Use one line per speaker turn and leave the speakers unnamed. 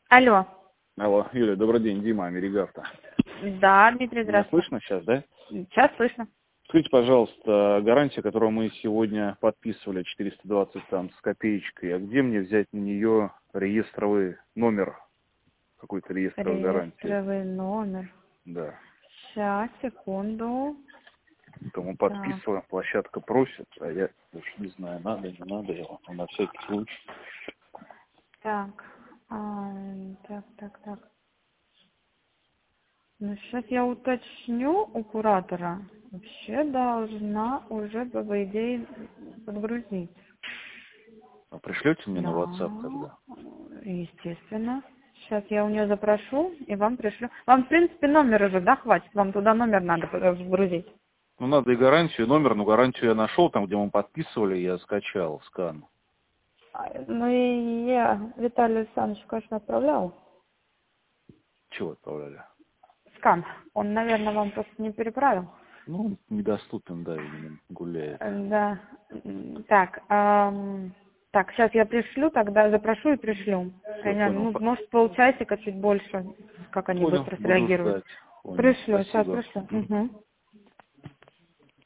Алло.
Алло, Юля, добрый день, Дима, Америгавто.
Да, Дмитрий,
Меня
здравствуйте.
слышно сейчас, да?
Сейчас слышно.
Скажите, пожалуйста, гарантия, которую мы сегодня подписывали, 420 там с копеечкой, а где мне взять на нее реестровый номер, какой-то реестровой гарантии?
Реестровый номер.
Да.
Сейчас, секунду.
То мы
Так,
подписываем, площадка просит, а я уж не знаю, надо, не надо, я вам на всякий случай.
так. Так. Ну, сейчас я уточню у куратора. Вообще должна уже, по идее, подгрузить.
А пришлете мне на WhatsApp
Да,
тогда?
естественно. Сейчас я у нее запрошу и вам пришлю. Вам, в принципе, номер уже, да, хватит? Вам туда номер надо вгрузить.
Ну, надо и гарантию, и номер, но гарантию я нашел, там, где мы подписывали, я скачал скан.
Ну и я Виталию Александровичу, конечно, отправлял
Чего отправляли?
скан. Он, наверное, вам просто не переправил.
Ну, он недоступен, да, видимо, гуляет.
Да. Так, так, сейчас я пришлю, тогда запрошу и пришлю.
Все, понял.
Ну, может, полчасика, чуть больше, как они
Понял,
быстро
буду
среагируют.
ждать. Понял,
Пришлю, сейчас
спасибо.
пришлю. Угу.